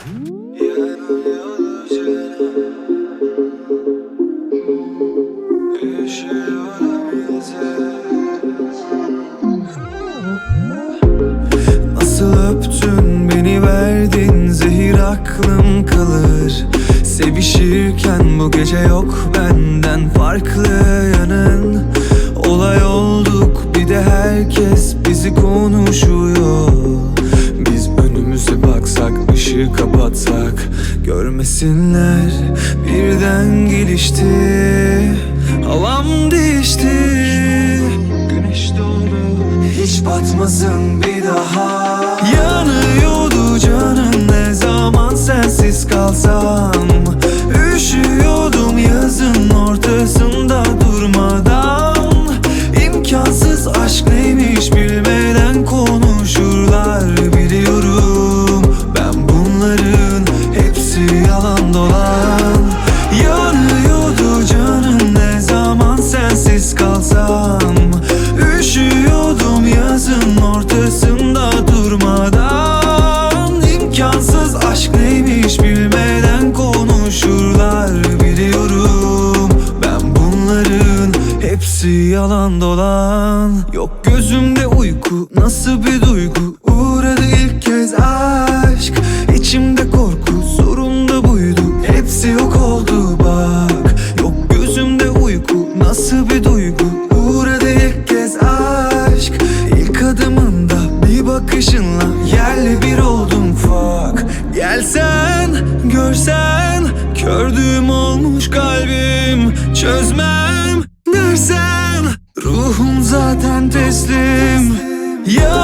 Nasıl öptün beni, verdin zehir, aklım kalır. Sevişirken bu gece yok benden farklı yanın. Olay olduk bir de herkes bizi konuşuyor. Biz önümüze baksak, ışığı kapatsak görmesinler. Birden gelişti, havam değişti. Güneş doğdu, hiç batmasın bir daha. Yanıyordu canım ne zaman sensiz kalsam. Üşüyordum yazın ortasında durmadan. İmkansız aşk neymiş bilmeden konuşurlar, biliyorum. Ben bunların hepsi yalan dolan. Yanıyordu canım ne zaman sensiz kalsam. Üşüyordum yazın ortasında durmadan. İmkansız aşk neymiş bilmeden konuşurlar, biliyorum. Ben bunların hepsi yalan dolan. Yok gözümde uyku, nasıl bir duygu. Uğradı ilk kez aşk, içimde korku, sorun da buydu. Hepsi yok oldu bak. Yok gözümde uyku, nasıl bir duygu. Uğradı ilk kez aşk, ilk adımında bir bakışınla yerle bir oldum fuck. Gelsen görsen, kördüğüm olmuş kalbim. Çözmem dersen, ruhum zaten teslim. Ya